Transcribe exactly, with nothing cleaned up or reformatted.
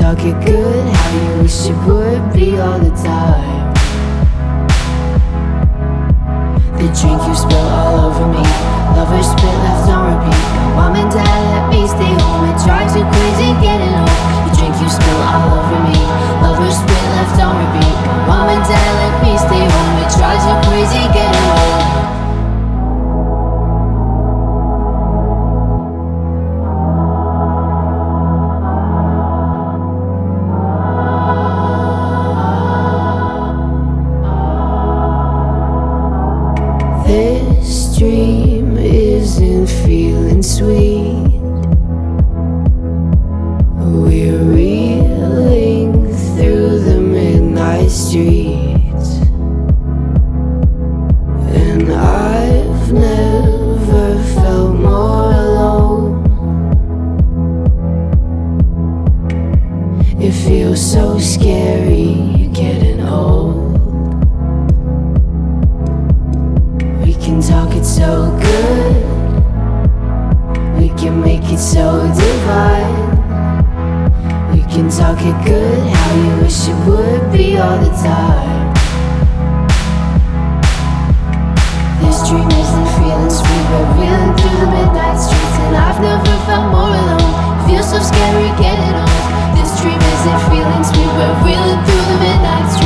talk it good, how you wish it would be all the time. The drink you spill all over me, lovers spit left on repeat. My mom and dad let me stay home, it drives you crazy getting home. The drink you spill all over me, lovers spit left on repeat. My mom and dad let me stay home, it drives you crazy getting home. This dream isn't feeling sweet. We're reeling through the midnight streets, and I've never felt more alone. It feels so scary getting old. We can talk it so good, we can make it so divine. We can talk it good, how you wish it would be all the time. This dream isn't feeling sweet, we're reeling through the midnight streets, and I've never felt more alone. It feels so scary getting old. This dream isn't feeling sweet, we're reeling through the midnight streets.